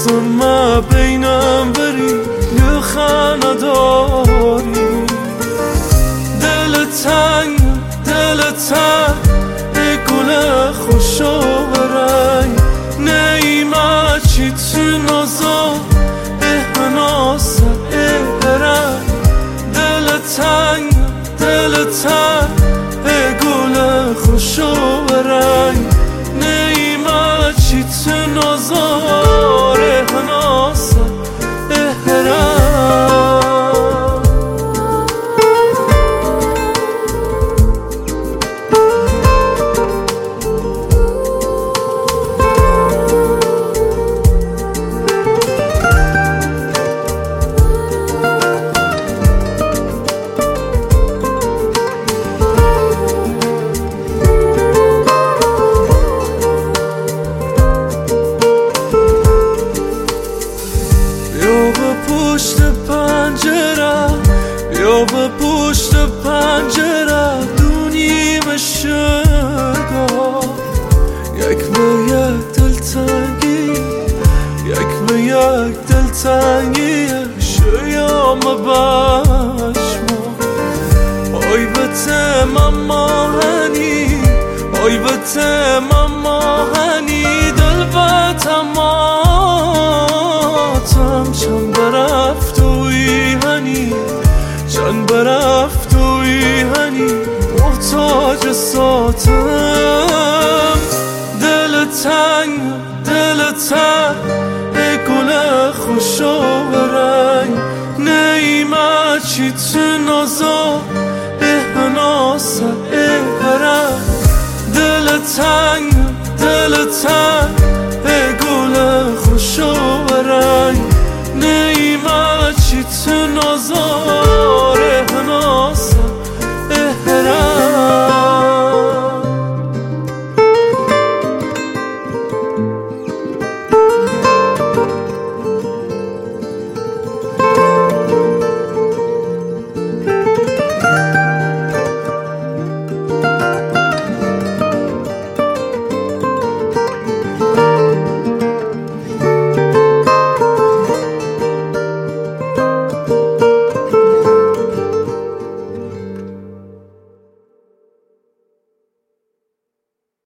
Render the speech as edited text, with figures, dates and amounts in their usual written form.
ما بینم بری یه خانه داری دل تنگ ای گل خوش و رنگ نیمه چی تو نازا احناسه رنگ دل تنگ ای گل خوش و رنگ نیمه چی تو نازا احناسه رنگ یا به پشت پنجره دونیم شگاه یک به یک دلتنگی شیام بشما آی به تمام ماهنی دل به تماتم چند برفتوی هنی چند برفتوی هنی محتاج ساتم دل تنگ ای گل خوش و رنگ نیمه چی تو نازا احناسه رنگ دل تنگ